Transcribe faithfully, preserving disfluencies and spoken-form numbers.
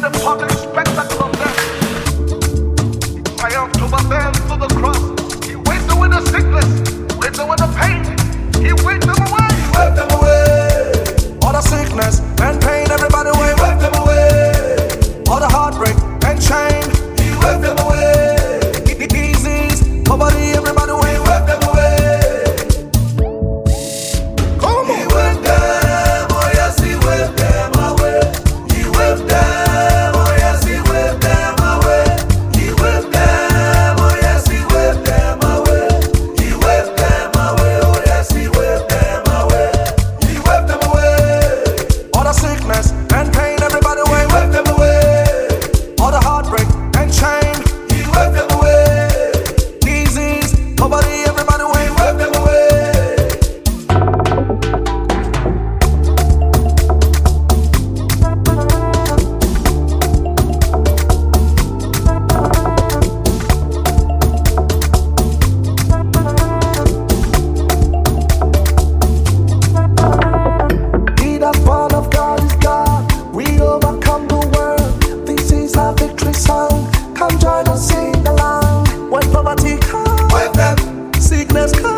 the public spectacle of death. He triumphed over them through the cross. He wiped away the sickness, wiped away the pain. He wiped them away. He wiped them away. All the sickness and pain, everybody away. He wiped them away. All the heartbreak and shame. He wiped them away. Disease, poverty, everybody away. He wiped them away. Come He on. wiped them, oh yes, he wiped them away. He wiped them, oh yes, he wiped them away. He wiped them, oh yes, he wiped them away. He wiped them away, oh yes, he wiped them away. He wiped them away. All the sickness and pain, everybody away. He wiped them away. All the heartbreak and shame. He wiped them away. Disease, poverty, everybody away. He wiped them away. He that born of God is God. We overcome the world. This is our victory song. Come join us, sing along. When poverty comes, Wipe them, sickness comes.